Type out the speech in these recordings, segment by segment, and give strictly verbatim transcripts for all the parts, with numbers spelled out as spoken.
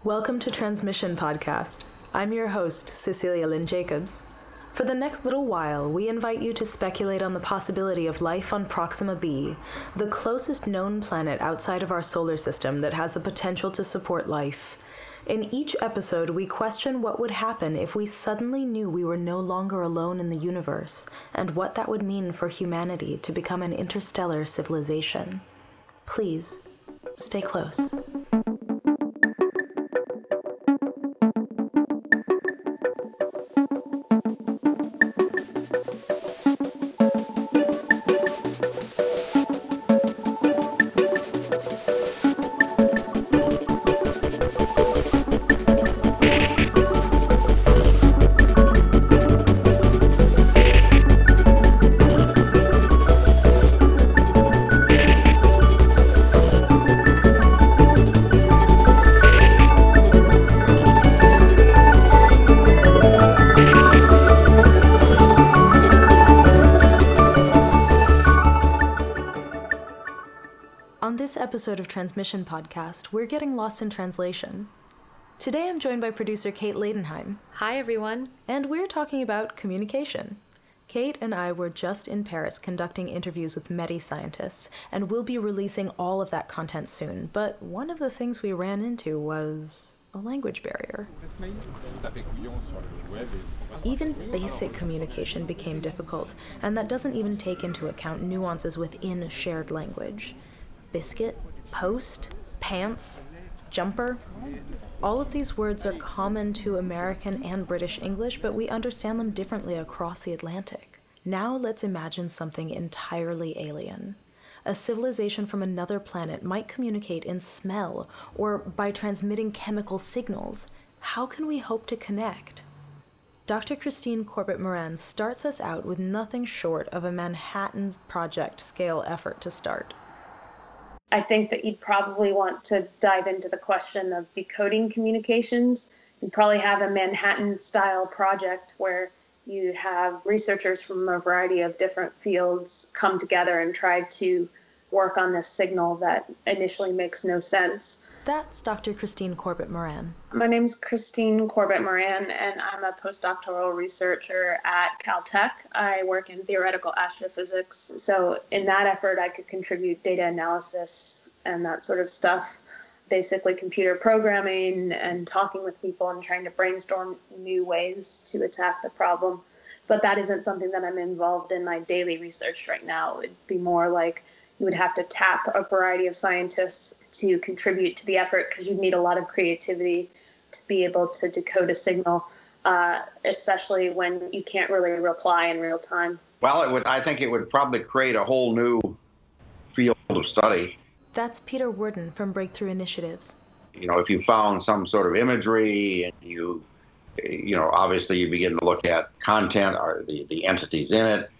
Welcome to Transmission Podcast. I'm your host, Cecilia Lynn Jacobs. For the next little while, we invite you to speculate on the possibility of life on Proxima b, the closest known planet outside of our solar system that has the potential to support life. In each episode, we question what would happen if we suddenly knew we were no longer alone in the universe, and what that would mean for humanity to become an interstellar civilization. Please, stay close. On this episode of Transmission Podcast, we're getting lost in translation. Today I'm joined by producer Kate Ladenheim. Hi, everyone. And we're talking about communication. Kate and I were just in Paris conducting interviews with METI scientists, and we'll be releasing all of that content soon. But one of the things we ran into was a language barrier. Even basic communication became difficult, and that doesn't even take into account nuances within a shared language. Biscuit, post, pants, jumper. All of these words are common to American and British English, but we understand them differently across the Atlantic. Now let's imagine something entirely alien. A civilization from another planet might communicate in smell or by transmitting chemical signals. How can we hope to connect? Doctor Christine Corbett-Moran starts us out with nothing short of a Manhattan Project scale effort to start. I think that you'd probably want to dive into the question of decoding communications. You'd probably have a Manhattan-style project where you have researchers from a variety of different fields come together and try to work on this signal that initially makes no sense. That's Doctor Christine Corbett-Moran. My name's Christine Corbett-Moran, and I'm a postdoctoral researcher at Caltech. I work in theoretical astrophysics. So in that effort, I could contribute data analysis and that sort of stuff, basically computer programming and talking with people and trying to brainstorm new ways to attack the problem. But that isn't something that I'm involved in my daily research right now. It would be more like you would have to tap a variety of scientists to contribute to the effort, because you'd need a lot of creativity to be able to decode a signal, uh, especially when you can't really reply in real time. Well, it would. I think it would probably create a whole new field of study. That's Peter Worden from Breakthrough Initiatives. You know, if you found some sort of imagery and you, you know, obviously you begin to look at content or the, the entities in it.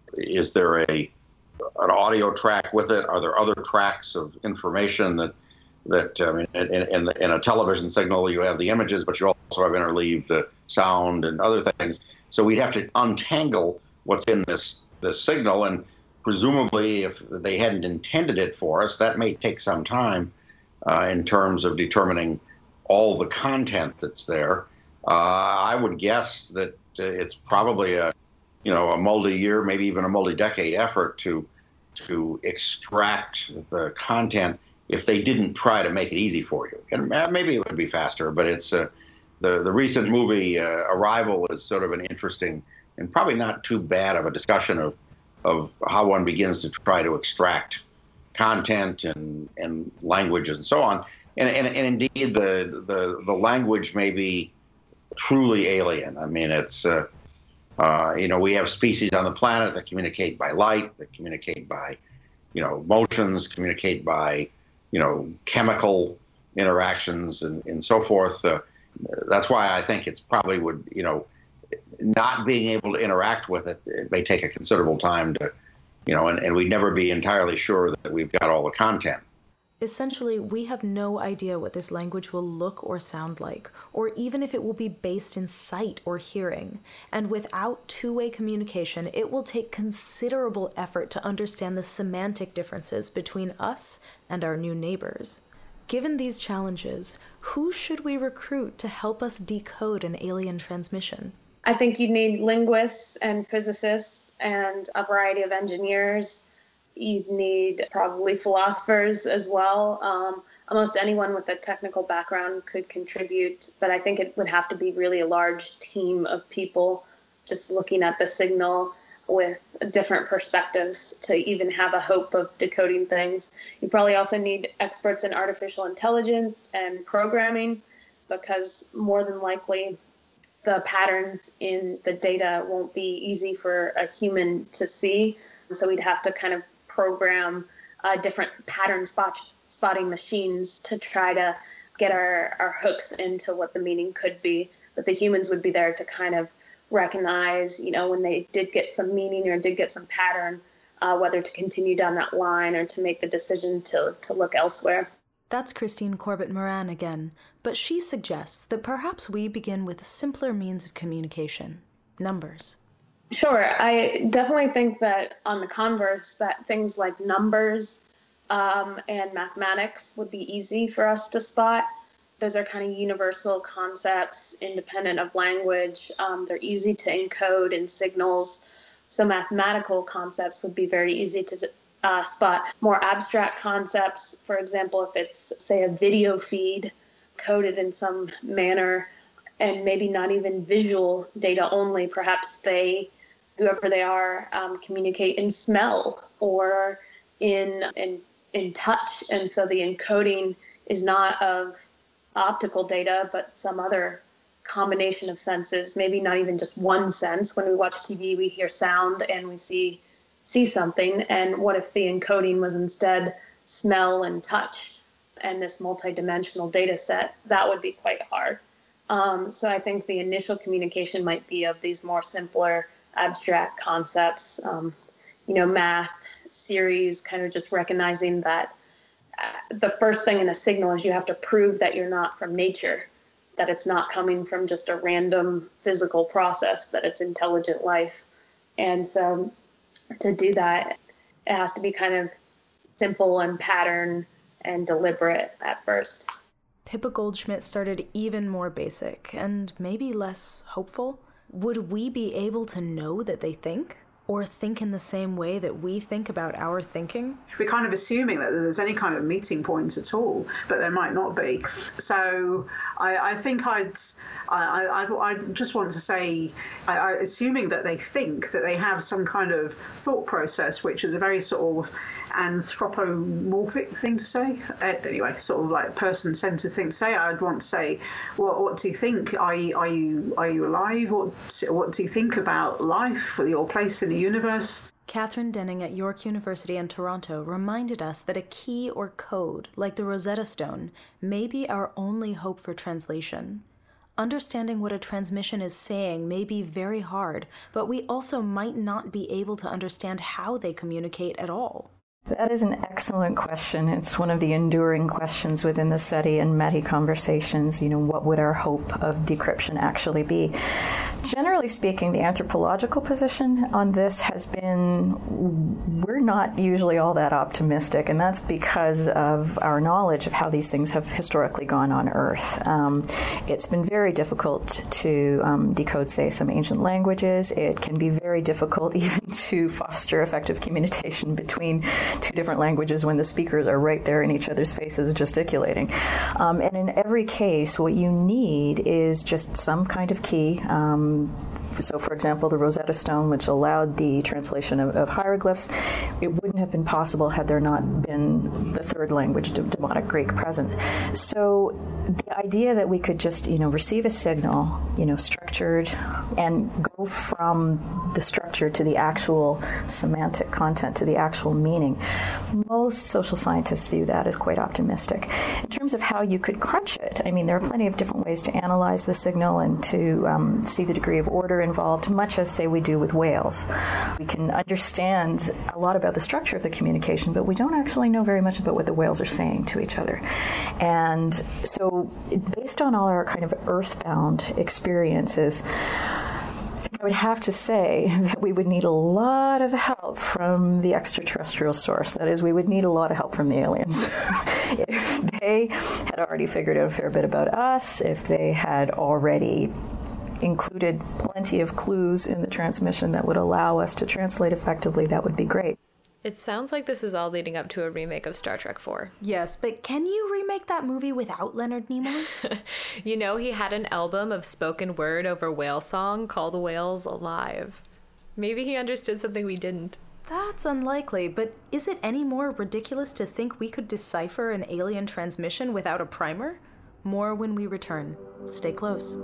Is there a an audio track with it? Are there other tracks of information that, that I mean, in, in, in a television signal, you have the images, but you also have interleaved uh, sound and other things. So we'd have to untangle what's in this, this signal, and presumably if they hadn't intended it for us, that may take some time uh, in terms of determining all the content that's there. Uh, I would guess that uh, it's probably a you know, a multi-year, maybe even a multi-decade effort to to extract the content if they didn't try to make it easy for you. And maybe it would be faster, but it's uh, the the recent movie uh, Arrival is sort of an interesting and probably not too bad of a discussion of of how one begins to try to extract content and and languages and so on. And and, and indeed, the, the the language may be truly alien. I mean, it's. Uh, Uh, you know, we have species on the planet that communicate by light, that communicate by, you know, motions, communicate by, you know, chemical interactions and, and so forth. Uh, that's why I think it's probably would, you know, not being able to interact with it, it may take a considerable time to, you know, and, and we'd never be entirely sure that we've got all the content. Essentially, we have no idea what this language will look or sound like, or even if it will be based in sight or hearing. And without two-way communication, it will take considerable effort to understand the semantic differences between us and our new neighbors. Given these challenges, who should we recruit to help us decode an alien transmission? I think you need linguists and physicists and a variety of engineers. You'd need probably philosophers as well. Um, almost anyone with a technical background could contribute, but I think it would have to be really a large team of people just looking at the signal with different perspectives to even have a hope of decoding things. You probably also need experts in artificial intelligence and programming, because more than likely the patterns in the data won't be easy for a human to see. So we'd have to kind of program uh, different pattern spot, spotting machines to try to get our, our hooks into what the meaning could be. But the humans would be there to kind of recognize, you know, when they did get some meaning or did get some pattern, uh, whether to continue down that line or to make the decision to, to look elsewhere. That's Christine Corbett-Moran again, but she suggests that perhaps we begin with simpler means of communication, numbers. Sure. I definitely think that on the converse, that things like numbers um, and mathematics would be easy for us to spot. Those are kind of universal concepts, independent of language. Um, they're easy to encode in signals. So mathematical concepts would be very easy to uh, spot. More abstract concepts, for example, if it's, say, a video feed coded in some manner, and maybe not even visual data only, perhaps they, whoever they are, um, communicate in smell or in, in, in touch. And so the encoding is not of optical data, but some other combination of senses, maybe not even just one sense. When we watch T V, we hear sound and we see see something. And what if the encoding was instead smell and touch and this multidimensional data set? That would be quite hard. Um, so I think the initial communication might be of these more simpler, abstract concepts, um, you know, math, series, kind of just recognizing that the first thing in a signal is you have to prove that you're not from nature, that it's not coming from just a random physical process, that it's intelligent life. And so to do that, it has to be kind of simple and pattern and deliberate at first. Pippa Goldschmidt started even more basic and maybe less hopeful. Would we be able to know that they think? Or think in the same way that we think about our thinking? We're kind of assuming that there's any kind of meeting point at all, but there might not be. So I, I think I'd, I, I, I just want to say, I, I, assuming that they think, that they have some kind of thought process, which is a very sort of anthropomorphic thing to say. Anyway, sort of like person-centered thing to say. I'd want to say, what, what do you think? Are you, are you, are you alive? What, what do you think about life, your place in the universe? Catherine Denning at York University in Toronto reminded us that a key or code, like the Rosetta Stone, may be our only hope for translation. Understanding what a transmission is saying may be very hard, but we also might not be able to understand how they communicate at all. That is an excellent question. It's one of the enduring questions within the SETI and METI conversations. You know, what would our hope of decryption actually be? Generally speaking, the anthropological position on this has been, we're not usually all that optimistic, and that's because of our knowledge of how these things have historically gone on Earth. Um, it's been very difficult to um, decode, say, some ancient languages. It can be very difficult even to foster effective communication between two different languages when the speakers are right there in each other's faces gesticulating. Um, and in every case, what you need is just some kind of key. Um, So, for example, the Rosetta Stone, which allowed the translation of, of hieroglyphs, it wouldn't have been possible had there not been the third language, Demotic Greek, present. So the idea that we could just, you know, receive a signal, you know, structured, and go from the structure to the actual semantic content, to the actual meaning, most social scientists view that as quite optimistic. In terms of how you could crunch it, I mean, there are plenty of different ways to analyze the signal and to um, see the degree of order involved, much as, say, we do with whales. We can understand a lot about the structure of the communication, but we don't actually know very much about what the whales are saying to each other. And so, based on all our kind of earthbound experiences, I would have to say that we would need a lot of help from the extraterrestrial source. That is, we would need a lot of help from the aliens. if, if they had already figured out a fair bit about us, if they had already included plenty of clues in the transmission that would allow us to translate effectively, that would be great. It sounds like this is all leading up to a remake of Star Trek four. Yes, but can you remake that movie without Leonard Nimoy? You know, he had an album of spoken word over whale song called Whales Alive. Maybe he understood something we didn't. That's unlikely, but is it any more ridiculous to think we could decipher an alien transmission without a primer? More when we return. Stay close.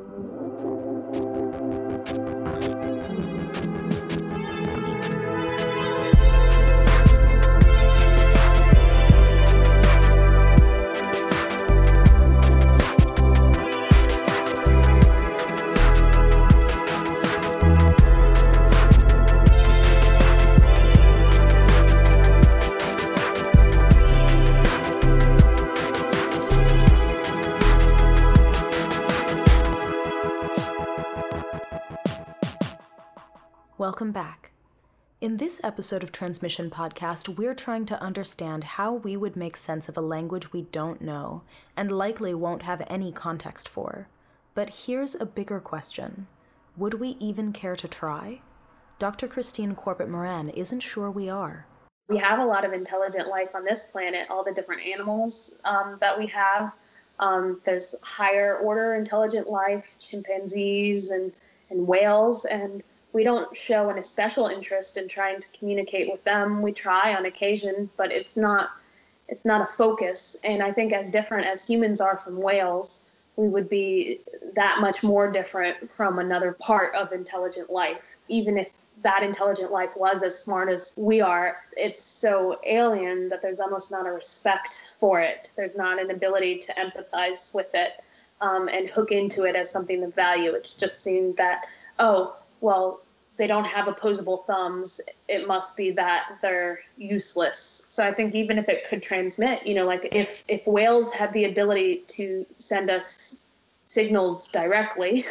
Welcome back. In this episode of Transmission Podcast, we're trying to understand how we would make sense of a language we don't know and likely won't have any context for. But here's a bigger question. Would we even care to try? Doctor Christine Corbett-Moran isn't sure we are. We have a lot of intelligent life on this planet, all the different animals um, that we have. Um, there's higher order intelligent life, chimpanzees and, and whales, and we don't show an especial interest in trying to communicate with them. We try on occasion, but it's not it's not a focus. And I think as different as humans are from whales, we would be that much more different from another part of intelligent life. Even if that intelligent life was as smart as we are, it's so alien that there's almost not a respect for it. There's not an ability to empathize with it um, and hook into it as something of value. It's just seen that, oh, well, they don't have opposable thumbs. It must be that they're useless. So I think even if it could transmit, you know, like if, if whales had the ability to send us signals directly,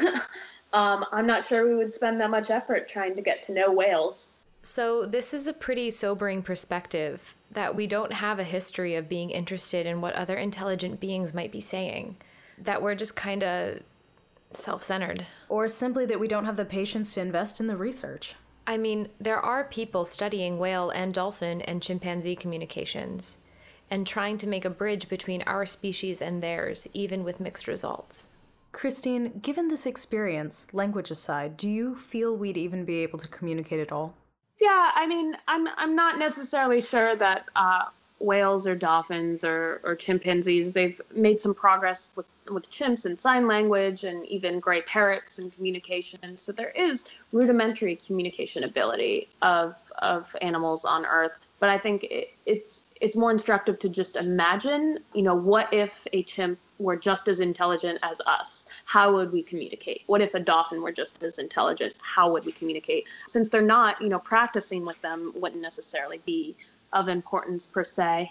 um, I'm not sure we would spend that much effort trying to get to know whales. So this is a pretty sobering perspective, that we don't have a history of being interested in what other intelligent beings might be saying, that we're just kind of self-centered. Or simply that we don't have the patience to invest in the research. I mean, there are people studying whale and dolphin and chimpanzee communications and trying to make a bridge between our species and theirs, even with mixed results. Christine, given this experience, language aside, do you feel we'd even be able to communicate at all? Yeah, I mean, I'm I'm not necessarily sure that uh, whales or dolphins or, or chimpanzees, they've made some progress with, with chimps and sign language and even gray parrots and communication. So there is rudimentary communication ability of of animals on Earth. But I think it, it's it's more instructive to just imagine, you know, what if a chimp were just as intelligent as us? How would we communicate? What if a dolphin were just as intelligent? How would we communicate? Since they're not, you know, practicing with them wouldn't necessarily be of importance per se.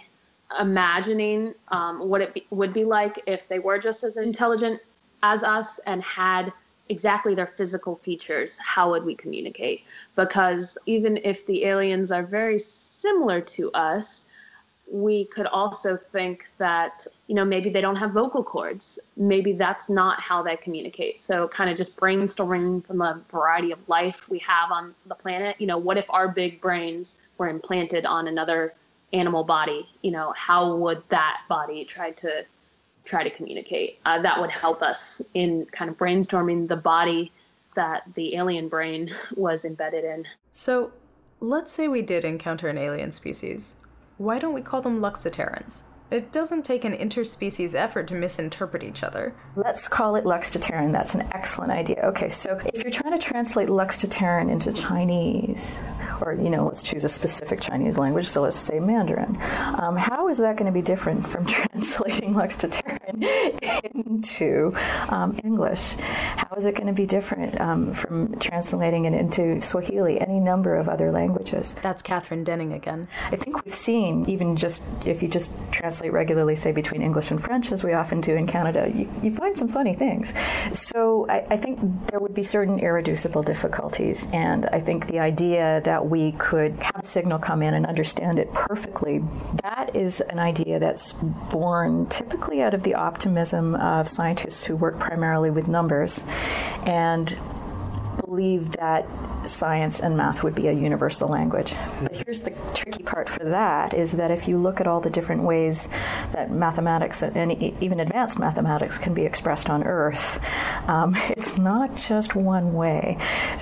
Imagining um, what it be, would be like if they were just as intelligent as us and had exactly their physical features, how would we communicate? Because even if the aliens are very similar to us, we could also think that, you know, maybe they don't have vocal cords. Maybe that's not how they communicate. So kind of just brainstorming from the variety of life we have on the planet. You know, what if our big brains were implanted on another animal body? You know, how would that body try to try to communicate? Uh, that would help us in kind of brainstorming the body that the alien brain was embedded in. So let's say we did encounter an alien species. Why don't we call them Luxaterrans? It doesn't take an interspecies effort to misinterpret each other. Let's call it Luxaterran. That's an excellent idea. Okay, so if you're trying to translate Luxaterran into Chinese, or, you know, let's choose a specific Chinese language, so let's say Mandarin, um, how is that going to be different from translating Luxaterran Mandarin into um, English? How is it going to be different um, from translating it into Swahili, any number of other languages? That's Catherine Denning again. I think we've seen, even just if you just translate regularly, say, between English and French, as we often do in Canada, you, you find some funny things. So I, I think there would be certain irreducible difficulties, and I think the idea that we could have a signal come in and understand it perfectly, that is an idea that's born typically out of the optimism of scientists who work primarily with numbers and believe that science and math would be a universal language. But here's the tricky part for that, is that if you look at all the different ways that mathematics and even advanced mathematics can be expressed on Earth, um, it's not just one way.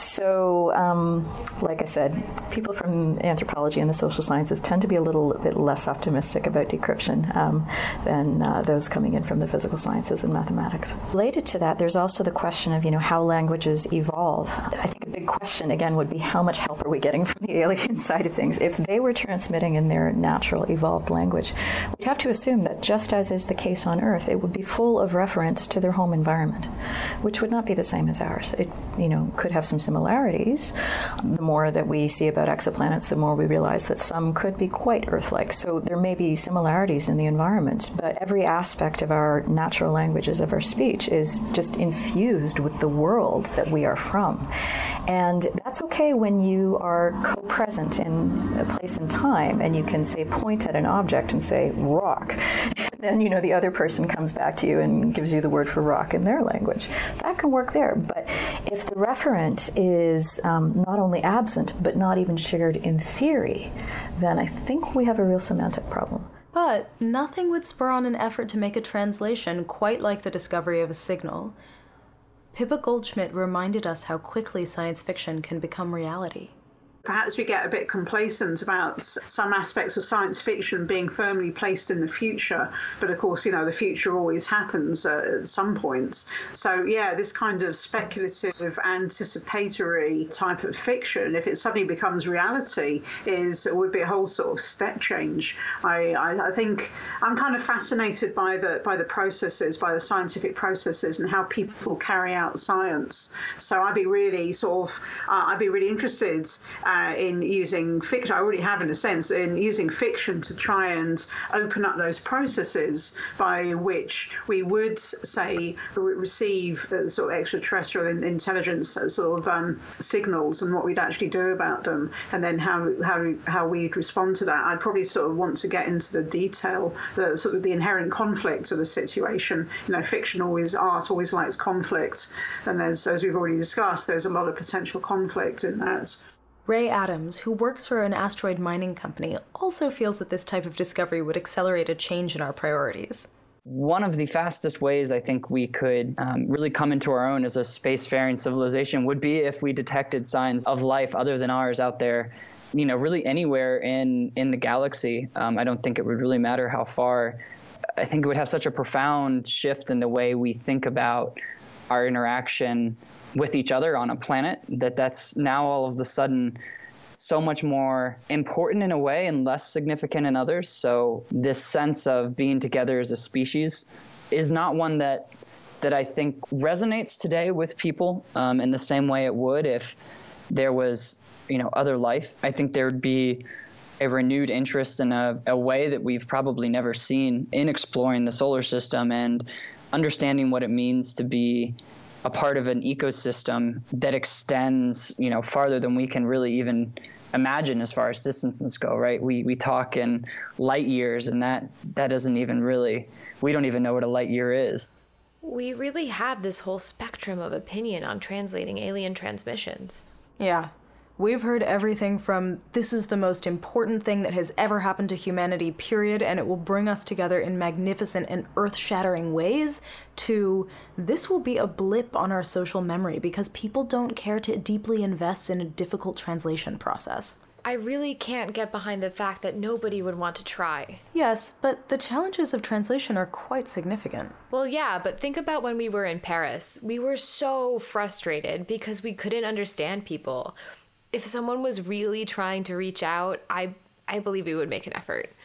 So, um, like I said, people from anthropology and the social sciences tend to be a little bit less optimistic about decryption um, than uh, those coming in from the physical sciences and mathematics. Related to that, there's also the question of, you know, how languages evolve. I think a big question, again, would be how much help are we getting from the alien side of things? If they were transmitting in their natural evolved language, we'd have to assume that just as is the case on Earth, it would be full of reference to their home environment, which would not be the same as ours. It, you know, could have some similarities. The more that we see about exoplanets, the more we realize that some could be quite Earth-like. So there may be similarities in the environment, but every aspect of our natural languages, of our speech, is just infused with the world that we are from. And that's okay when you are co-present in a place and time, and you can, say, point at an object and say, rock. And then, you know, the other person comes back to you and gives you the word for rock in their language. That can work there. But if the referent is um, not only absent, but not even shared in theory, then I think we have a real semantic problem. But nothing would spur on an effort to make a translation quite like the discovery of a signal. Pippa Goldschmidt reminded us how quickly science fiction can become reality. Perhaps we get a bit complacent about some aspects of science fiction being firmly placed in the future, but of course, you know, the future always happens uh, at some points. So yeah, this kind of speculative, anticipatory type of fiction, if it suddenly becomes reality, is would be a whole sort of step change. I, I, I think I'm kind of fascinated by the by the processes, by the scientific processes, and how people carry out science. So I'd be really sort of, uh, I'd be really interested. Uh, in using fiction, I already have in a sense, in using fiction to try and open up those processes by which we would, say, re- receive the sort of extraterrestrial in- intelligence sort of um, signals and what we'd actually do about them, and then how how how we'd respond to that. I'd probably sort of want to get into the detail, the sort of the inherent conflict of the situation. You know, fiction always, art always likes conflict, and there's, as we've already discussed, there's a lot of potential conflict in that. Ray Adams, who works for an asteroid mining company, also feels that this type of discovery would accelerate a change in our priorities. One of the fastest ways I think we could um, really come into our own as a spacefaring civilization would be if we detected signs of life other than ours out there, you know, really anywhere in, in the galaxy. Um, I don't think it would really matter how far. I think it would have such a profound shift in the way we think about our interaction with each other on a planet, that that's now all of a sudden so much more important in a way and less significant in others. So this sense of being together as a species is not one that that I think resonates today with people um, in the same way it would if there was, you know, other life. I think there would be a renewed interest in a, a way that we've probably never seen in exploring the solar system and understanding what it means to be a part of an ecosystem that extends, you know, farther than we can really even imagine as far as distances go, right? We we talk in light years, and that that doesn't even really, we don't even know what a light year is. We really have this whole spectrum of opinion on translating alien transmissions. Yeah. We've heard everything from, this is the most important thing that has ever happened to humanity, period, and it will bring us together in magnificent and earth-shattering ways, to, this will be a blip on our social memory because people don't care to deeply invest in a difficult translation process. I really can't get behind the fact that nobody would want to try. Yes, but the challenges of translation are quite significant. Well, yeah, but think about when we were in Paris. We were so frustrated because we couldn't understand people. If someone was really trying to reach out, I I believe we would make an effort.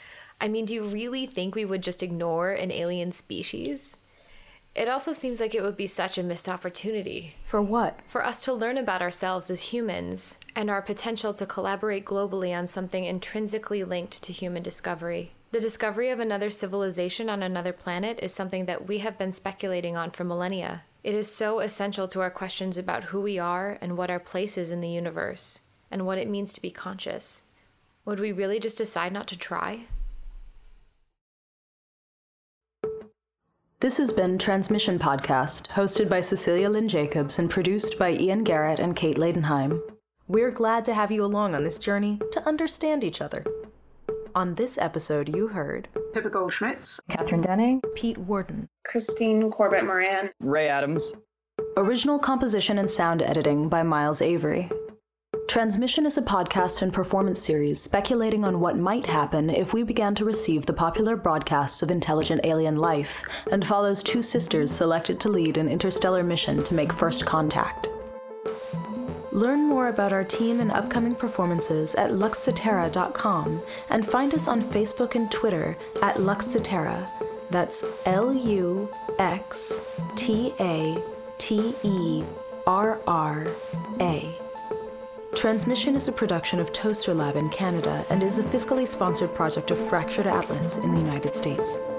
I mean, do you really think we would just ignore an alien species? It also seems like it would be such a missed opportunity. For what? For us to learn about ourselves as humans and our potential to collaborate globally on something intrinsically linked to human discovery. The discovery of another civilization on another planet is something that we have been speculating on for millennia. It is so essential to our questions about who we are and what our place is in the universe, and what it means to be conscious. Would we really just decide not to try? This has been Transmission Podcast, hosted by Cecilia Lynn Jacobs and produced by Ian Garrett and Kate Ladenheim. We're glad to have you along on this journey to understand each other. On this episode, you heard Pippa Goldschmidt, Catherine Denning, Pete Warden, Christine Corbett Moran, Ray Adams. Original composition and sound editing by Miles Avery. Transmission is a podcast and performance series speculating on what might happen if we began to receive the popular broadcasts of intelligent alien life, and follows two sisters selected to lead an interstellar mission to make first contact. Learn more about our team and upcoming performances at luxcetera dot com, and find us on Facebook and Twitter at Luxcetera. That's L U X T A T E R R A. Transmission is a production of Toaster Lab in Canada and is a fiscally sponsored project of Fractured Atlas in the United States.